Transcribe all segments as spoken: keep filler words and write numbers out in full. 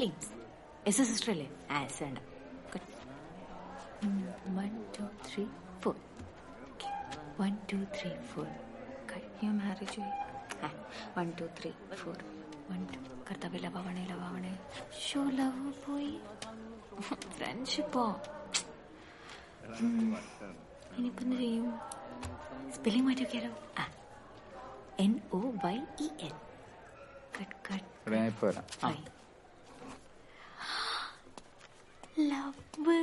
Films. S S sister അല്ലേ? ആ S വേണ്ട. One two three four one two three four കഴിഞ്ഞ marriage. One two three four one two കർത്താവ് ലവാവണേ ലവാവണേ show love പോയി ഫ്രണ്ട്ഷിപ്പോ. ഇനിയിപ്പോ എന്ത് ചെയ്യും? സ്പെല്ലിംഗ് മാറ്റി വെക്കാലോ. ആ N O Y E N. Cut cut love.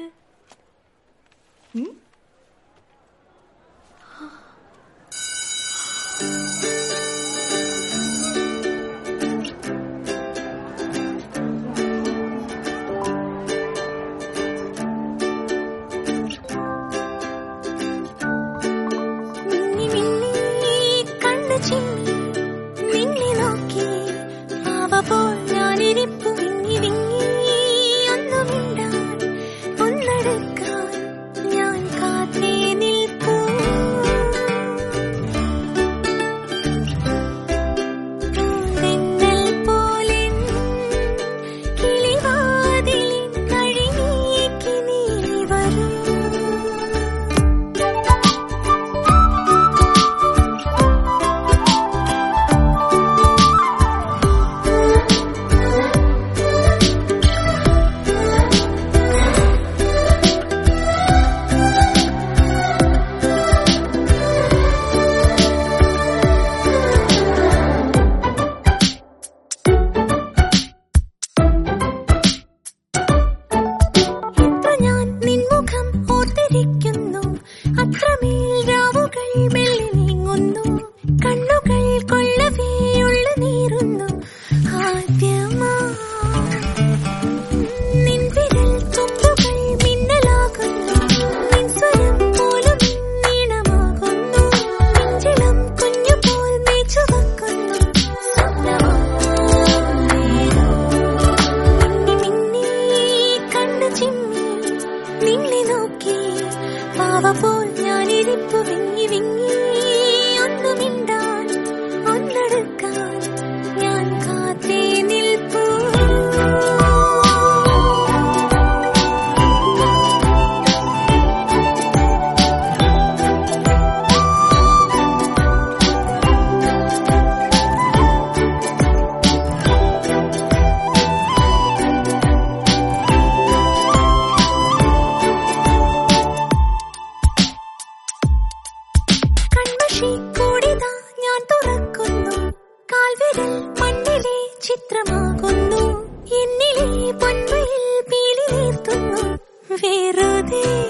ചിത്രമാകുന്നു എന്നിലെ പൊന്മയിൽ പീലി നീർത്തുന്നു വേറുതെ.